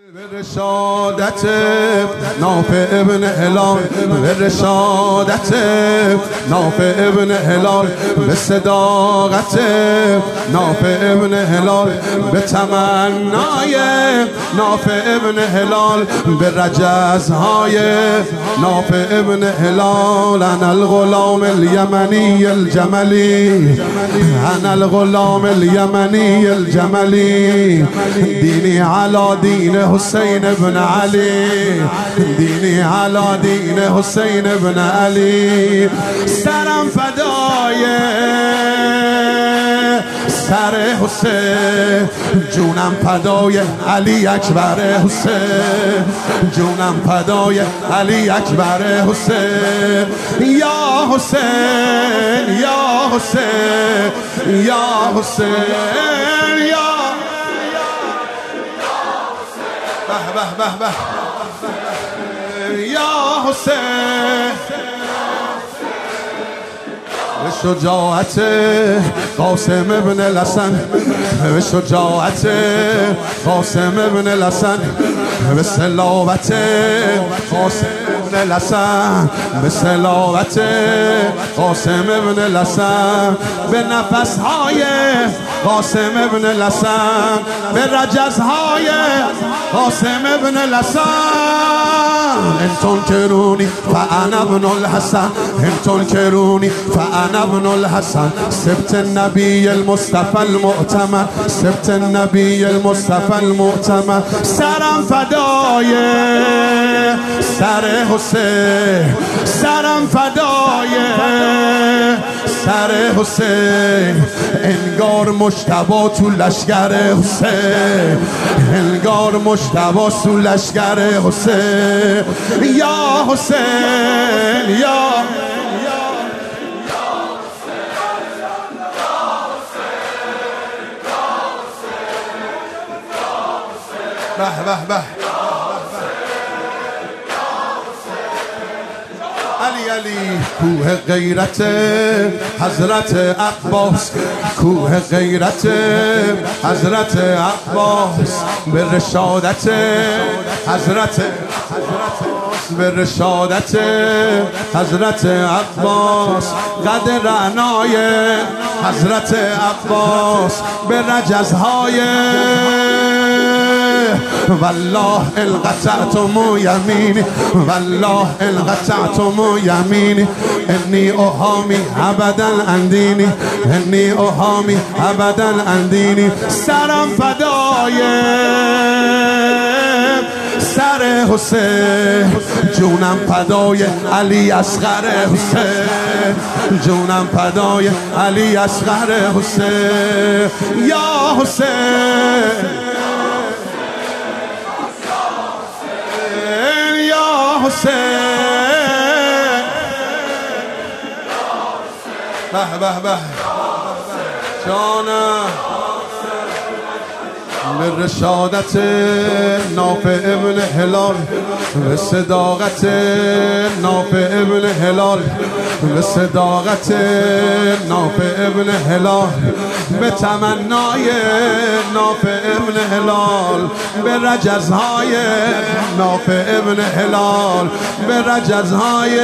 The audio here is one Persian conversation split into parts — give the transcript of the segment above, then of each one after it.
به رشادت نافع ابن هلال، به رشادت نافع ابن هلال، به صداقت نافع ابن هلال، به تمنای نافع ابن هلال، به رجزهای نافع ابن هلال. انا الغلام الیمنی الجملی، انا الغلام الیمنی الجملی، دینی علی دین حسین ابن علی، دینی علی دین حسین ابن علی. سرم فدای سر حسین، جونم فدای علی اکبر حسین، جونم فدای علی اکبر حسین. یا حسین یا حسین یا حسین یا به به به یا حسین. به شجاعت قاسم ابن الحسن، به شجاعت قاسم ابن الحسن، به صلابت قاسم ابن الحسن، به صلابت قاسم ابن الحسن، به نفسهای قاسم ابن الحسن، به رجزهای قاسم ابن الحسن. ان تنكروني فانا ابن الحسن، ان تنكروني فانا ابن الحسن. سبت النبي المصطفى المؤتمن، سبت النبي المصطفى المؤتمن. سرم فدای سر حسین، سرم فدای سر حسین. انگار مجتبی تو لشگر حسین، انگار مجتبی تو لشگر حسین. یا حسین یا به به به علی علی. کوه غیرت حضرت عباس، کوه غیرت حضرت عباس، به رشادت حضرت، به رشادت حضرت عباس، قد رعنای حضرت عباس، به رجزهای والله ان قطعتم یمینی، والله ان قطعتم یمینی، انی احامی ابدا عن دینی، انی احامی ابدا عن دینی. سرم فدای سر حسین، جونم فدای علی اصغر حسین، جونم فدای علی اصغر حسین. یا حسین یا حسین به به به جانم. به رشادت نافع ابن هلال، به صداقت نافع ابن هلال، به صداقت نافع ابن هلال، به تمنای نافع ابن هلال، به رجزهای نافع ابن هلال، به رجزهای.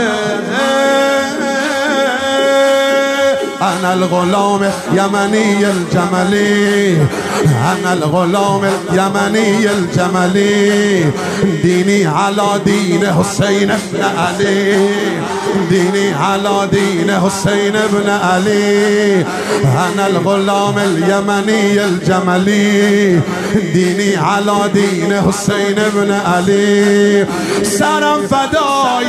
انا الغلام یمنی الجملی، انا الغلام یمنی الجملی، دینی علی دین حسین ابن علی، دینی علی دین حسین ابن علی. انا الغلام الیمنی الجملی، دینی علی دین حسین ابن علی. سرم فدای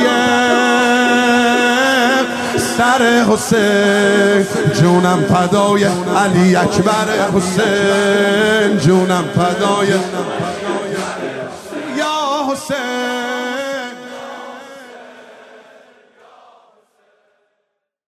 سر حسین، جونم فدای علی اکبر حسین، جونم فدای